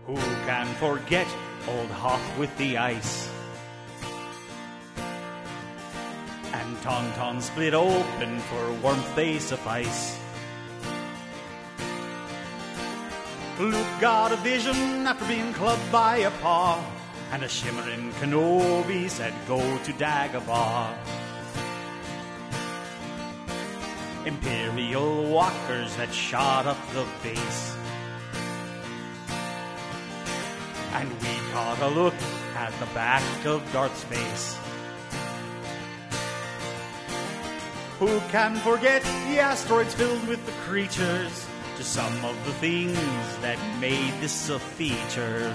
Who can forget old Hoth with the ice? And Tauntaun split open, for warmth they suffice. Luke got a vision after being clubbed by a paw, and a shimmering Kenobi said, go to Dagobah. Imperial walkers that shot up the base, and we caught a look at the back of Darth's face. Who can forget the asteroids filled with the creatures? Just some of the things that made this a feature.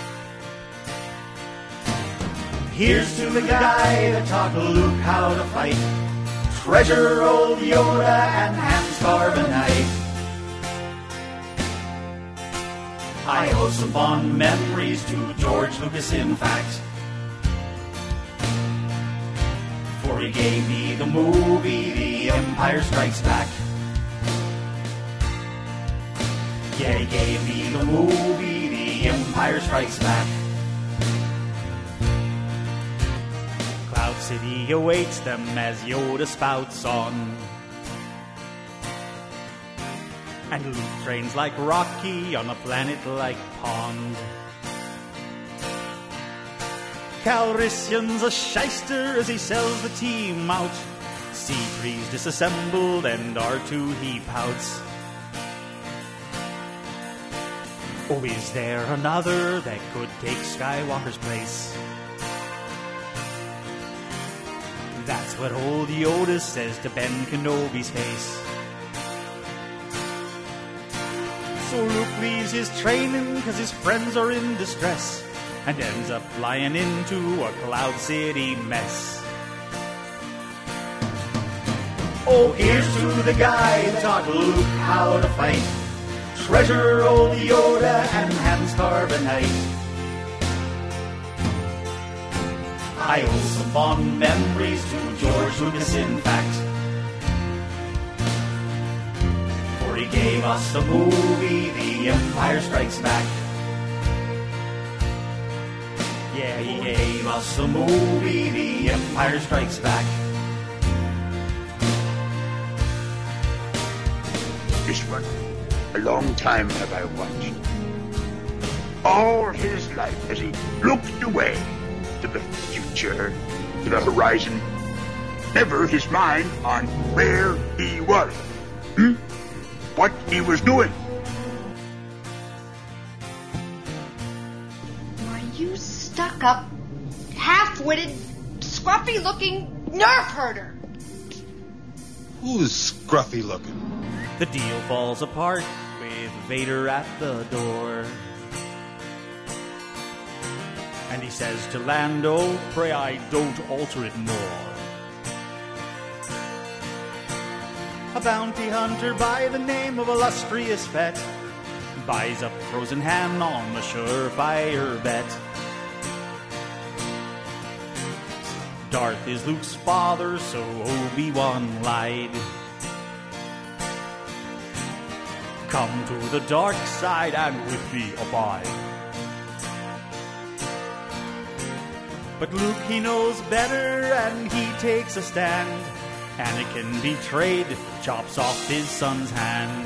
Here's to the guy that taught Luke how to fight. Treasure old Yoda and Hans Carbonite. I owe some fond memories to George Lucas, in fact, for he gave me the movie The Empire Strikes Back. Yeah, he gave me the movie The Empire Strikes Back. Cloud City awaits them as Yoda spouts on, and Luke trains like Rocky on a planet like Pond. Calrissian's a shyster as he sells the team out. C3's disassembled and R2 he pouts. Oh, is there another that could take Skywalker's place? That's what old Yoda says to Ben Kenobi's face. So Luke leaves his training 'cause his friends are in distress, and ends up flying into a Cloud City mess. Oh, here's to the guy that taught Luke how to fight. Treasure old Yoda and Hans Carbonite. I owe some fond memories to George Lucas, in fact, for he gave us the movie The Empire Strikes Back. Yeah, he gave us the movie The Empire Strikes Back. This one, a long time have I watched. All his life as he looked away to the future, to the horizon, never his mind on where he was, what he was doing. Are you stuck-up, half-witted, scruffy-looking nerf herder? Who's scruffy looking? The deal falls apart with Vader at the door, and he says to Lando, pray I don't alter it more. A bounty hunter by the name of Illustrious Fett buys up frozen ham on the surefire bet. Darth is Luke's father, so Obi-Wan lied. Come to the dark side and with me abide. But Luke, he knows better, and he takes a stand. Anakin betrayed, chops off his son's hand.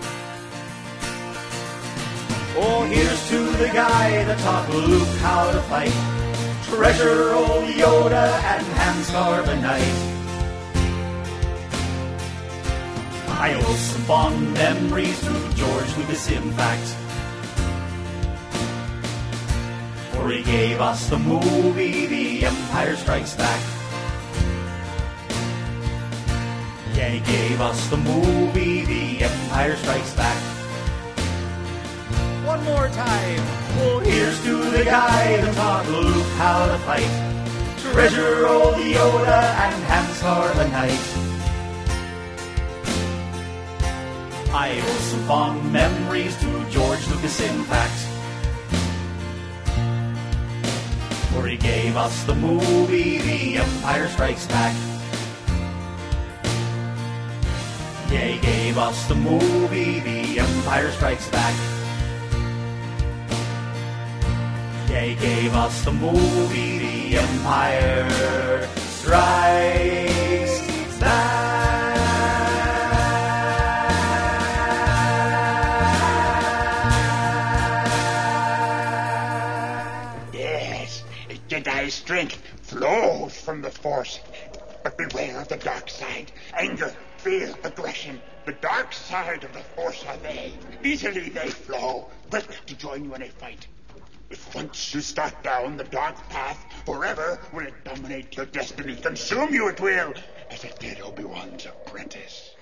Oh, here's to the guy that taught Luke how to fight. Treasure old Yoda and Hans Carbonite. I owe some fond memories to George Lucas, in fact, for he gave us the movie The Empire Strikes Back. Yeah, he gave us the movie The Empire Strikes Back. One more time. Oh, here's to the guy that taught Luke how to fight. Treasure old Yoda and Hans Carbonite. I owe some fond memories to George Lucas, in fact, for he gave us the movie The Empire Strikes Back. Yeah, he gave us the movie The Empire Strikes Back. They gave us the movie The Empire Strikes Back. Yes, Jedi strength flows from the Force. But beware of the dark side. Anger, fear, aggression. The dark side of the Force are they. Easily they flow, quick to join you in a fight. If once you start down the dark path, forever will it dominate your destiny. Consume you it will, as it did Obi-Wan's apprentice.